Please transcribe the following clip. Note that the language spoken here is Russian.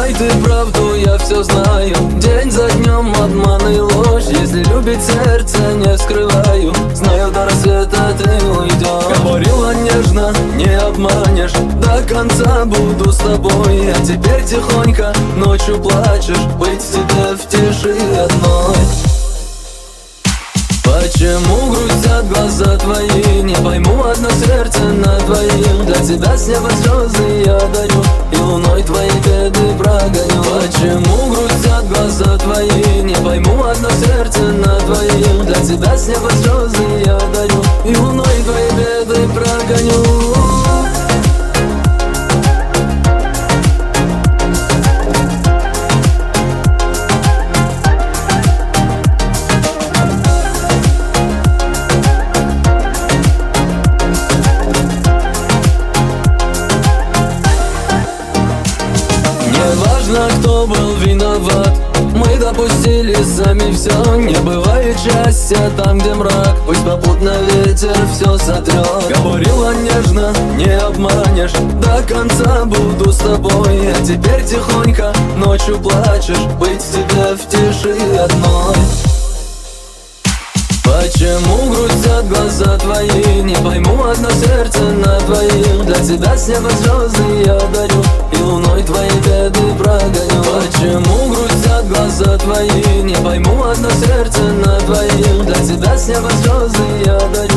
Знай ты правду, я все знаю. День за днем обман и ложь. Если любит сердце, не скрываю. Знаю, до рассвета ты уйдешь. Говорила нежно, не обманешь. До конца буду с тобой. А теперь тихонько ночью плачешь. Быть тебе в тиши одной. Почему грустят глаза твои? Не пойму, одно сердце на двоих. Для тебя с неба слезы я дарю, и луной твои беды прогоню. Почему грустят глаза твои? Не пойму, одно сердце на двоих. Для тебя с неба слезы я дарю, и луной твои беды прогоню. Неважно, кто был виноват, мы допустили сами все. Не бывает счастья там, где мрак. Пусть попутно ветер все сотрет. Говорила нежно, не обманешь. До конца буду с тобой. А теперь тихонько ночью плачешь. Быть тебе в тиши одной. Почему грустят глаза твои? Не пойму, одно сердце на двоих. Для тебя с неба слезы я дарю, и луной твои беды прогоню. Почему грустят глаза твои? Не пойму, одно сердце на двоих. Для тебя с неба слезы я дарю,